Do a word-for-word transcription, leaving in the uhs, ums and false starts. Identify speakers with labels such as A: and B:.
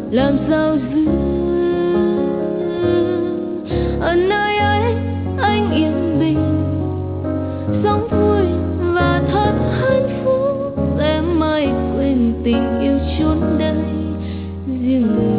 A: làm sao giữ ở nơi ấy anh yên bình sống vui và thật hạnh phúc, em mãi quên tình yêu chốn đây riêng mình.